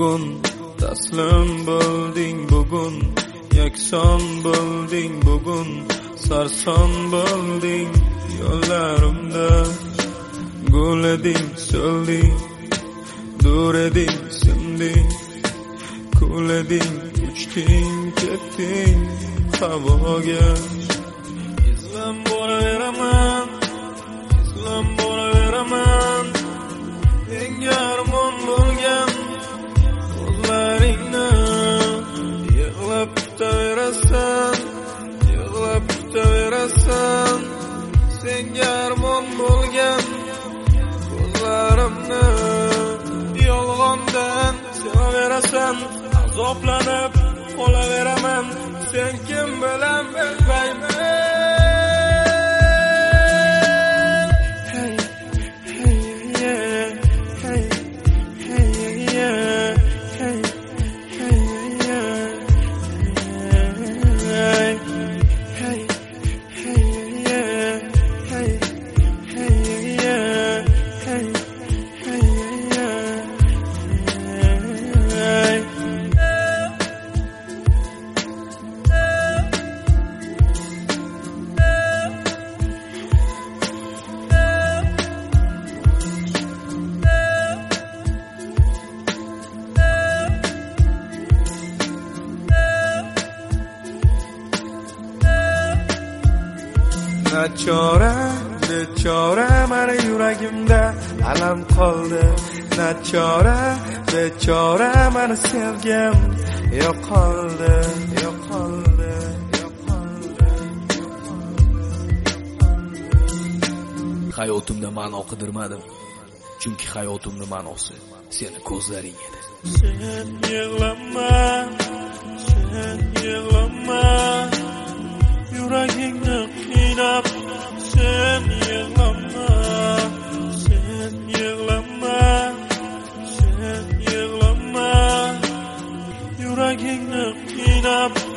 bugun, taslim bo'lding bugun, yakson bo'lding bugun, sarson bo'lding yo'llarimda. Gul eding, so'lding, dur eding, sinding, kul eding, uchding, ketding havoga. Izlam boraveraman, izlam boraveraman, menga armon bo'lgan ko'zlaringni. Yig'lab kutaverasan, yig'lab kutaverasan, senga armon bo'lgan ko'zlarimni. Yolg'ondan sevaverasan, azoblanib qolaveraman, sen kim bilan bilmayman. Nachora, bechora, mani yuragimda alam qoldi. Nachora, bechora, mani sevgim yo'qoldi, yo'qoldi, yo'qoldi. Hayotimda ma'no qidirmadim, chunki hayotimni ma'nosi seni ko'zlaring edi. Sen yig'lama, sen yig'lama, yuragingni qiynab. Sen yig'lama, sen yig'lama, sen yig'lama, yuragingni qiynab.